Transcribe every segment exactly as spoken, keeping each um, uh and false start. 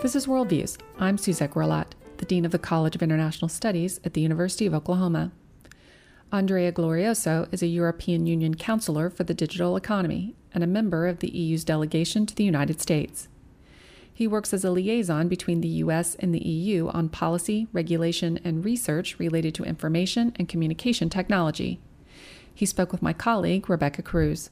This is Worldviews. I'm Suzette Grillat, the Dean of the College of International Studies at the University of Oklahoma. Andrea Glorioso is a European Union counselor for the digital economy and a member of the E U's delegation to the United States. He works as a liaison between the U S and the E U on policy, regulation, and research related to information and communication technology. He spoke with my colleague, Rebecca Cruz.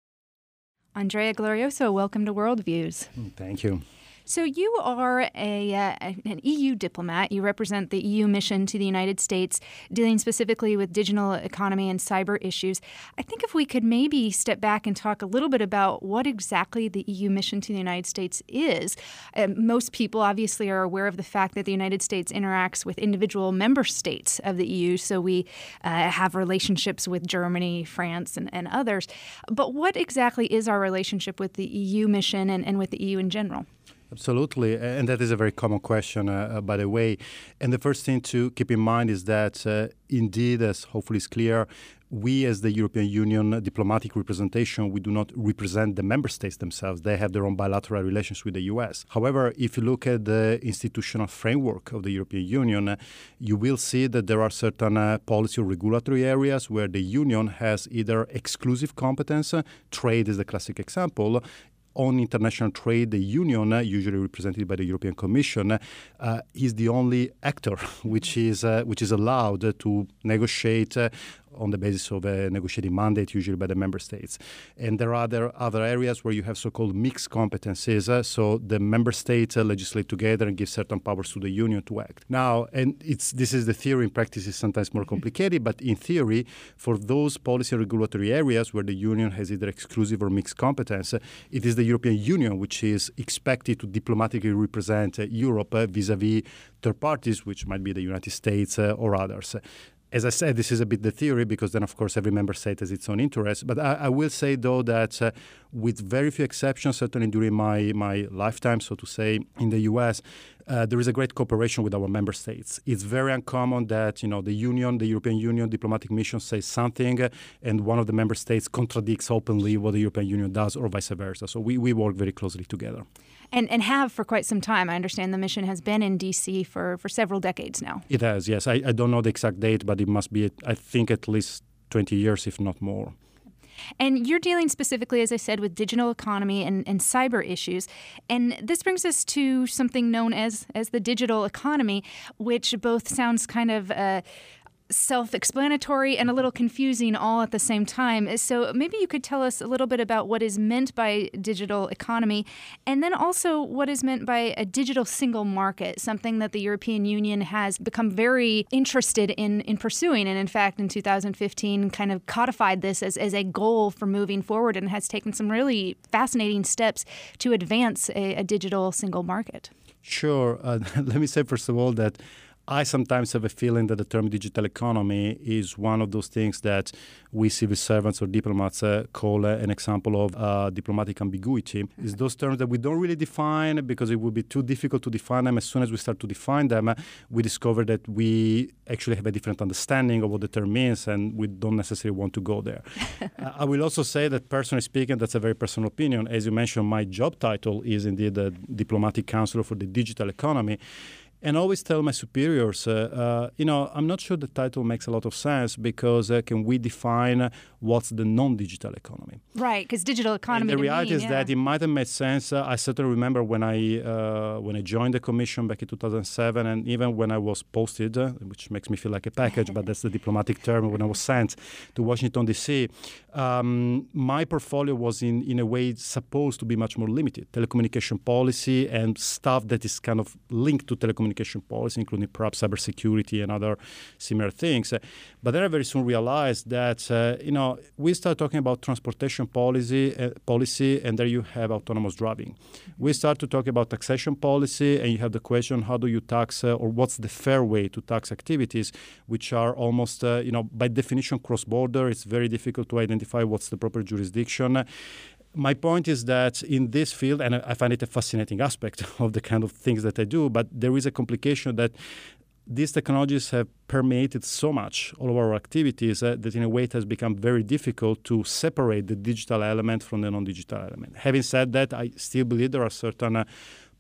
Andrea Glorioso, welcome to Worldviews. Thank you. So you are a uh, an E U diplomat. You represent the E U mission to the United States, dealing specifically with digital economy and cyber issues. I think if we could maybe step back and talk a little bit about what exactly the E U mission to the United States is. Uh, most people obviously are aware of the fact that the United States interacts with individual member states of the E U. So we uh, have relationships with Germany, France, and, and others. But what exactly is our relationship with the E U mission and, and with the E U in general? Absolutely. And that is a very common question, uh, by the way. And the first thing to keep in mind is that, uh, indeed, as hopefully is clear, we as the European Union diplomatic representation, we do not represent the member states themselves. They have their own bilateral relations with the U S. However, if you look at the institutional framework of the European Union, uh, you will see that there are certain uh, policy or regulatory areas where the Union has either exclusive competence, uh, trade is the classic example. On international trade, the Union, uh, usually represented by the European Commission, uh, is the only actor which is uh, which is allowed uh, to negotiate uh, on the basis of a negotiating mandate, usually by the member states. And there are other, other areas where you have so-called mixed competencies, uh, so the member states uh, legislate together and give certain powers to the Union to act. Now, and it's this is the theory. In practice, it's sometimes more complicated, but in theory, for those policy and regulatory areas where the Union has either exclusive or mixed competence, uh, it is the European Union which is expected to diplomatically represent uh, Europe uh, vis-à-vis third parties, which might be the United States uh, or others. As I said, this is a bit the theory because then, of course, every member state has its own interest. But I, I will say, though, that uh, with very few exceptions, certainly during my, my lifetime, so to say, in the U S, uh, there is a great cooperation with our member states. It's very uncommon that, you know, the Union, the European Union diplomatic mission says something uh, and one of the member states contradicts openly what the European Union does or vice versa. So we, we work very closely together. And and have for quite some time. I understand the mission has been in D C for, for several decades now. It has, yes. I, I don't know the exact date, but it must be, I think, at least twenty years, if not more. And you're dealing specifically, as I said, with digital economy and, and cyber issues. And this brings us to something known as, as the digital economy, which both sounds kind of uh, self-explanatory and a little confusing all at the same time. So maybe you could tell us a little bit about what is meant by digital economy and then also what is meant by a digital single market, something that the European Union has become very interested in, in pursuing. And in fact, in two thousand fifteen, kind of codified this as, as a goal for moving forward and has taken some really fascinating steps to advance a, a digital single market. Sure. Uh, let me say, first of all, that I sometimes have a feeling that the term digital economy is one of those things that we civil servants or diplomats uh, call uh, an example of uh, diplomatic ambiguity. It's those terms that we don't really define because it would be too difficult to define them. As soon as we start to define them, uh, we discover that we actually have a different understanding of what the term means and we don't necessarily want to go there. uh, I will also say that personally speaking, that's a very personal opinion. As you mentioned, my job title is indeed a diplomatic counselor for the digital economy. And I always tell my superiors, uh, uh, you know, I'm not sure the title makes a lot of sense because uh, can we define uh, what's the non-digital economy? Right, because digital economy. And the reality me, is yeah. that it might have made sense. Uh, I certainly remember when I uh, when I joined the commission back in two thousand seven, and even when I was posted, uh, which makes me feel like a package, but that's the diplomatic term. When I was sent to Washington D C, um, my portfolio was in in a way supposed to be much more limited, telecommunication policy and stuff that is kind of linked to telecommunication policy, including perhaps cybersecurity and other similar things. Uh, but then I very soon realized that, uh, you know, we start talking about transportation policy, uh, policy, and there you have autonomous driving. We start to talk about taxation policy, and you have the question, how do you tax, uh, or what's the fair way to tax activities, which are almost, uh, you know, by definition cross-border. It's very difficult to identify what's the proper jurisdiction. My point is that in this field, and I find it a fascinating aspect of the kind of things that I do, but there is a complication that these technologies have permeated so much all of our activities uh, that in a way it has become very difficult to separate the digital element from the non-digital element. Having said that, I still believe there are certain uh,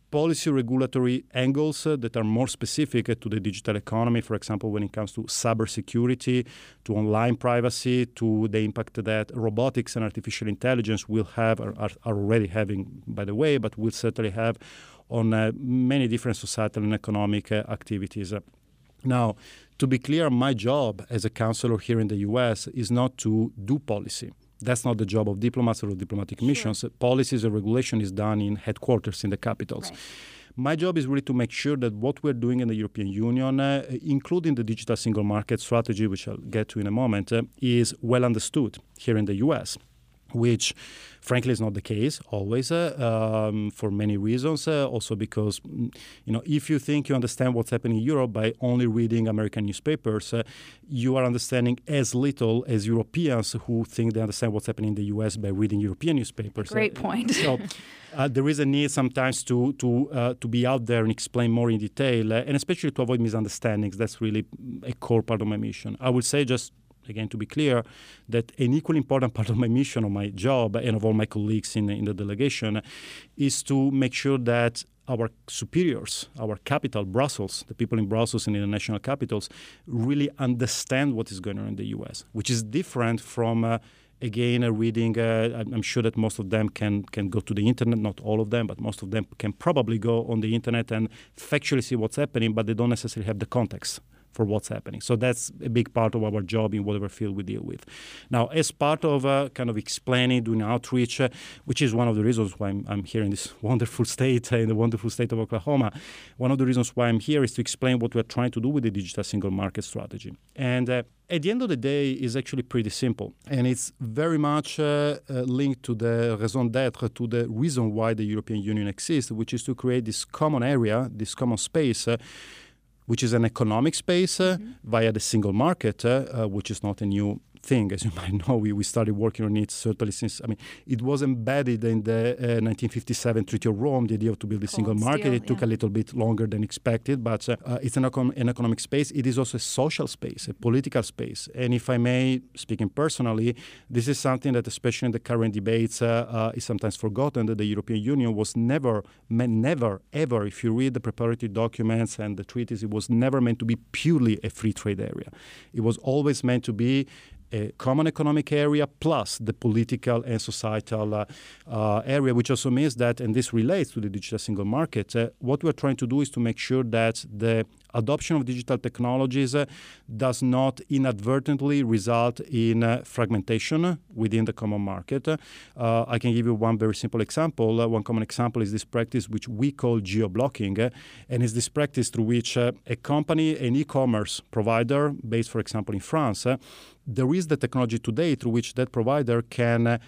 policy regulatory angles uh, that are more specific uh, to the digital economy, for example, when it comes to cybersecurity, to online privacy, to the impact that robotics and artificial intelligence will have, or are, are already having, by the way, but will certainly have on uh, many different societal and economic uh, activities. Uh, now, to be clear, my job as a counselor here in the U S is not to do policy. That's not the job of diplomats or diplomatic missions. Sure. Policies or regulation is done in headquarters in the capitals. Right. My job is really to make sure that what we're doing in the European Union, uh, including the digital single market strategy, which I'll get to in a moment, uh, is well understood here in the U S, which frankly is not the case always uh, um, for many reasons. Uh, also because, you know, if you think you understand what's happening in Europe by only reading American newspapers, uh, you are understanding as little as Europeans who think they understand what's happening in the U S by reading European newspapers. Great uh, point. So uh, there is a need sometimes to to uh, to be out there and explain more in detail, uh, and especially to avoid misunderstandings. That's really a core part of my mission. I would say, just again, to be clear, that an equally important part of my mission, of my job, and of all my colleagues in, in the delegation, is to make sure that our superiors, our capital, Brussels, the people in Brussels and in the national capitals, really understand what is going on in the U S, which is different from, uh, again, uh, reading. Uh, I'm sure that most of them can, can go to the internet, not all of them, but most of them can probably go on the internet and factually see what's happening, but they don't necessarily have the context for what's happening. So that's a big part of our job in whatever field we deal with. Now, as part of uh, kind of explaining, doing outreach, uh, which is one of the reasons why I'm, I'm here in this wonderful state, uh, in the wonderful state of Oklahoma, one of the reasons why I'm here is to explain what we're trying to do with the digital single market strategy. And uh, at the end of the day, is actually pretty simple. And it's very much uh, uh, linked to the raison d'etre, to the reason why the European Union exists, which is to create this common area, this common space, uh, which is an economic space uh, mm-hmm. via the single market, uh, uh, which is not a new thing. As you might know, we, we started working on it certainly since, I mean, it was embedded in the uh, nineteen fifty-seven Treaty of Rome, the idea of to build a Cold single market. Steel, it took yeah. a little bit longer than expected, but uh, uh, it's an, econ- an economic space. It is also a social space, a political space. And if I may, speaking personally, this is something that, especially in the current debates, uh, uh, is sometimes forgotten, that the European Union was never, meant, never, ever, if you read the preparatory documents and the treaties, it was never meant to be purely a free trade area. It was always meant to be a common economic area plus the political and societal uh, uh, area, which also means that, and this relates to the digital single market, uh, what we're trying to do is to make sure that the adoption of digital technologies uh, does not inadvertently result in uh, fragmentation within the common market. Uh, I can give you one very simple example. Uh, one common example is this practice which we call geo-blocking, uh, and it's this practice through which uh, a company, an e-commerce provider based, for example, in France, uh, there is the technology today through which that provider can uh,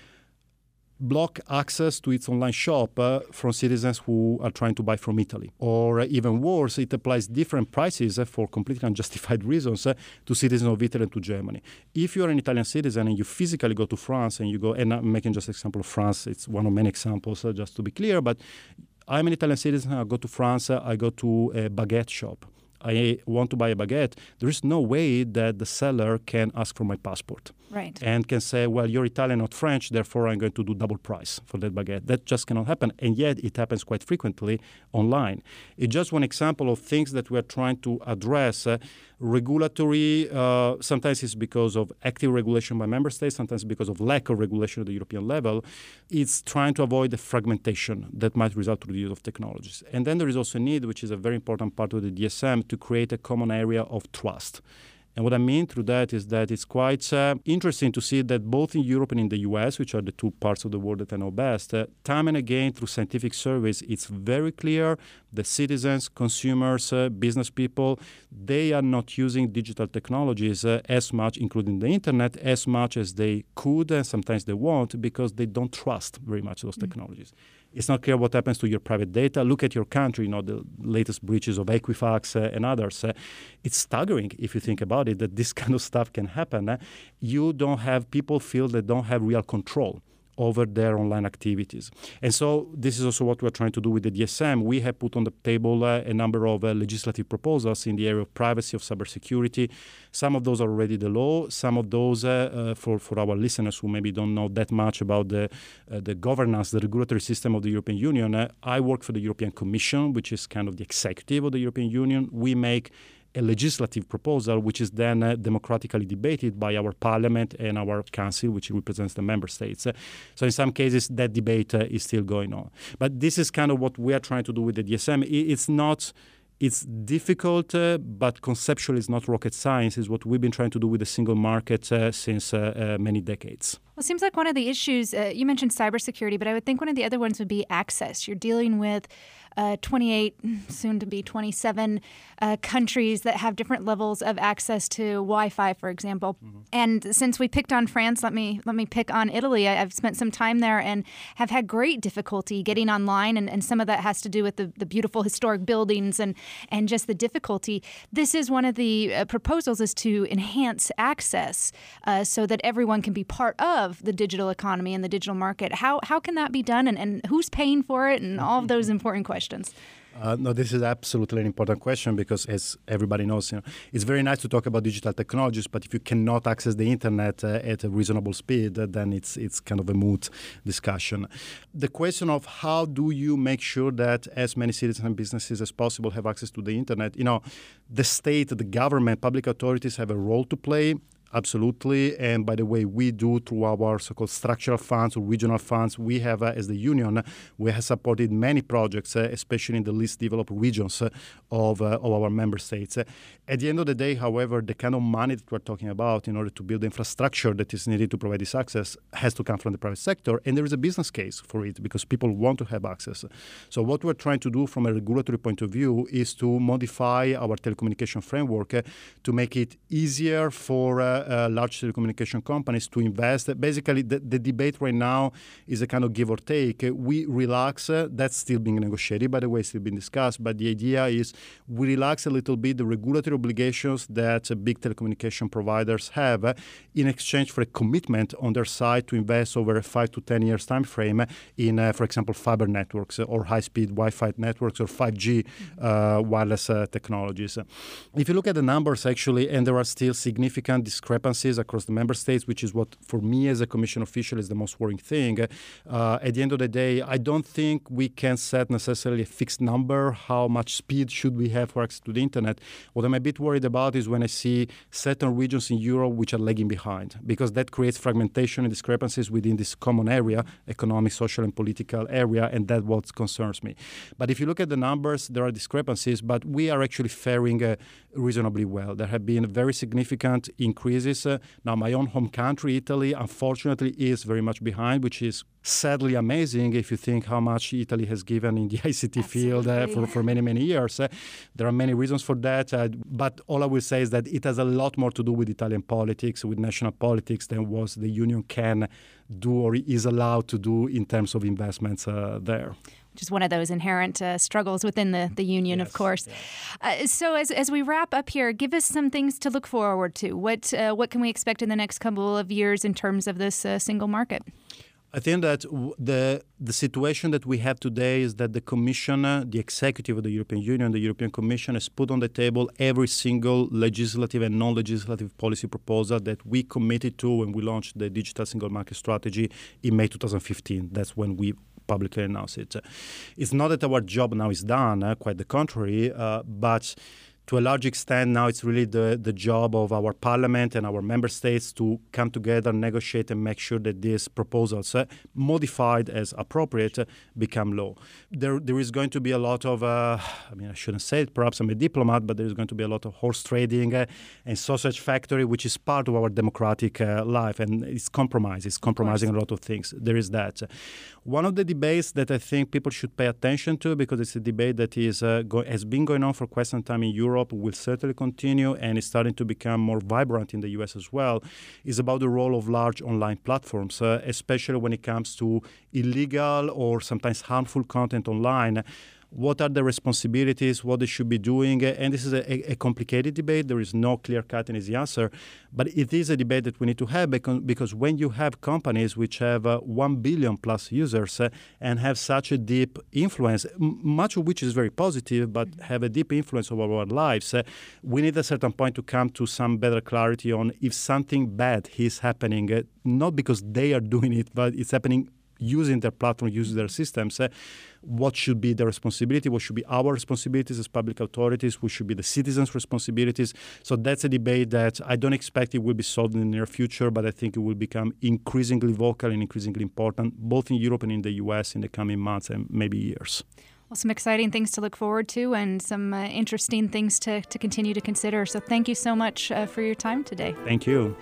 block access to its online shop uh, from citizens who are trying to buy from Italy. Or uh, even worse, it applies different prices uh, for completely unjustified reasons uh, to citizens of Italy and to Germany. If you're an Italian citizen and you physically go to France and you go, and I'm making just an example of France, it's one of many examples, uh, just to be clear, but I'm an Italian citizen, I go to France, uh, I go to a baguette shop. I want to buy a baguette, there is no way that the seller can ask for my passport. Right. And can say, well, you're Italian, not French, therefore I'm going to do double price for that baguette. That just cannot happen. And yet it happens quite frequently online. It's just one example of things that we're trying to address. Uh, regulatory, uh, sometimes it's because of active regulation by member states, sometimes because of lack of regulation at the European level. It's trying to avoid the fragmentation that might result through the use of technologies. And then there is also a need, which is a very important part of the D S M, to create a common area of trust. And what I mean through that is that it's quite uh, interesting to see that both in Europe and in the U S, which are the two parts of the world that I know best, uh, time and again through scientific surveys, it's very clear that citizens, consumers, uh, business people, they are not using digital technologies uh, as much, including the internet, as much as they could and sometimes they won't, because they don't trust very much those mm-hmm. technologies. It's not clear what happens to your private data. Look at your country, you know, the latest breaches of Equifax uh, and others. Uh, it's staggering, if you think about it, that this kind of stuff can happen. Uh, you don't have, people feel they don't have real control over their online activities. And so this is also what we're trying to do with the D S M. We have put on the table uh, a number of uh, legislative proposals in the area of privacy, of cybersecurity. Some of those are already the law. Some of those, uh, uh, for, for our listeners who maybe don't know that much about the, uh, the governance, the regulatory system of the European Union, uh, I work for the European Commission, which is kind of the executive of the European Union. We make a legislative proposal, which is then uh, democratically debated by our parliament and our council, which represents the member states. Uh, so in some cases, that debate uh, is still going on. But this is kind of what we are trying to do with the D S M. It's not... It's difficult, uh, but conceptually it's not rocket science. It's what we've been trying to do with the single market uh, since uh, uh, many decades. Well, it seems like one of the issues, uh, you mentioned cybersecurity, but I would think one of the other ones would be access. You're dealing with uh, twenty-eight, soon to be twenty-seven uh, countries that have different levels of access to Wi-Fi, for example. Mm-hmm. And since we picked on France, let me let me pick on Italy. I, I've spent some time there and have had great difficulty getting online, and, and some of that has to do with the, the beautiful historic buildings and, and just the difficulty. This is one of the uh, proposals is to enhance access uh, so that everyone can be part of the digital economy and the digital market. How how can that be done, and, and who's paying for it, and all of those important questions? Uh, no, this is absolutely an important question because, as everybody knows, you know, it's very nice to talk about digital technologies, but if you cannot access the internet uh, at a reasonable speed, uh, then it's it's kind of a moot discussion. The question of how do you make sure that as many citizens and businesses as possible have access to the internet, you know, the state, the government, public authorities have a role to play. Absolutely. And by the way, we do through our so-called structural funds or regional funds. We have, uh, as the union, we have supported many projects, uh, especially in the least developed regions uh, of, uh, of our member states. Uh, at the end of the day, however, the kind of money that we're talking about in order to build the infrastructure that is needed to provide this access has to come from the private sector. And there is a business case for it because people want to have access. So what we're trying to do from a regulatory point of view is to modify our telecommunication framework uh, to make it easier for uh, Uh, large telecommunication companies to invest. Basically, the, the debate right now is a kind of give or take. Uh, we relax. Uh, that's still being negotiated, by the way, still being discussed. But the idea is we relax a little bit the regulatory obligations that uh, big telecommunication providers have uh, in exchange for a commitment on their side to invest over a five to ten years time frame in, uh, for example, fiber networks uh, or high-speed Wi-Fi networks or five G uh, wireless uh, technologies. If you look at the numbers, actually, and there are still significant discrepancies across the member states, which is what, for me as a commission official, is the most worrying thing. Uh, at the end of the day, I don't think we can set necessarily a fixed number. How much speed should we have for access to the internet? What I'm a bit worried about is when I see certain regions in Europe which are lagging behind, because that creates fragmentation and discrepancies within this common area, economic, social, and political area, and that's what concerns me. But if you look at the numbers, there are discrepancies, but we are actually faring uh, reasonably well. There have been very significant increases. Uh, now, my own home country, Italy, unfortunately, is very much behind, which is sadly amazing if you think how much Italy has given in the I C T Absolutely. field uh, for, for many, many years. Uh, there are many reasons for that, uh, but all I will say is that it has a lot more to do with Italian politics, with national politics, than what the union can do or is allowed to do in terms of investments uh, there. Which is one of those inherent uh, struggles within the, the union, yes, of course. Yes. Uh, so as as we wrap up here, give us some things to look forward to. What uh, what can we expect in the next couple of years in terms of this uh, single market? I think that the the situation that we have today is that the Commission, uh, the executive of the European Union, the European Commission, has put on the table every single legislative and non-legislative policy proposal that we committed to when we launched the Digital Single Market Strategy in May twenty fifteen. That's when we publicly announced it. It's not that our job now is done, uh, quite the contrary, uh, but to a large extent, now it's really the, the job of our parliament and our member states to come together, negotiate, and make sure that these proposals, uh, modified as appropriate, uh, become law. There, there is going to be a lot of, uh, I mean, I shouldn't say it, perhaps I'm a diplomat, but there is going to be a lot of horse trading uh, and sausage factory, which is part of our democratic uh, life, and it's compromise. It's compromising a lot of things. There is that. One of the debates that I think people should pay attention to, because it's a debate that is uh, go- has been going on for quite some time in Europe, will certainly continue, and is starting to become more vibrant in the U S as well, is about the role of large online platforms, uh, especially when it comes to illegal or sometimes harmful content online. what are the responsibilities, what they should be doing. And this is a, a complicated debate. There is no clear-cut and easy answer. But it is a debate that we need to have because when you have companies which have uh, one billion plus users uh, and have such a deep influence, m- much of which is very positive, but mm-hmm. have a deep influence over our lives, uh, we need at a certain point to come to some better clarity on if something bad is happening, uh, not because they are doing it, but it's happening using their platform, using their systems, uh, what should be the responsibility, what should be our responsibilities as public authorities, what should be the citizens' responsibilities. So that's a debate that I don't expect it will be solved in the near future, but I think it will become increasingly vocal and increasingly important, both in Europe and in the U S in the coming months and maybe years. Well, some exciting things to look forward to and some uh, interesting things to, to continue to consider. So thank you so much uh, for your time today. Thank you.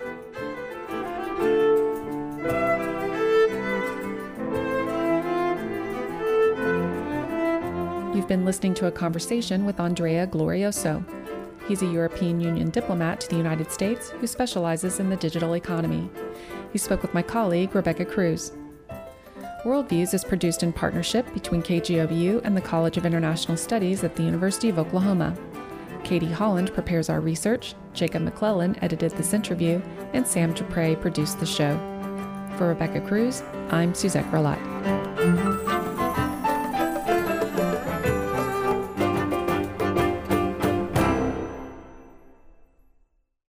You've been listening to a conversation with Andrea Glorioso. He's a European Union diplomat to the United States who specializes in the digital economy. He spoke with my colleague, Rebecca Cruz. Worldviews is produced in partnership between K G O U and the College of International Studies at the University of Oklahoma. Katie Holland prepares our research, Jacob McClellan edited this interview, and Sam Dupre produced the show. For Rebecca Cruz, I'm Suzette Grillat.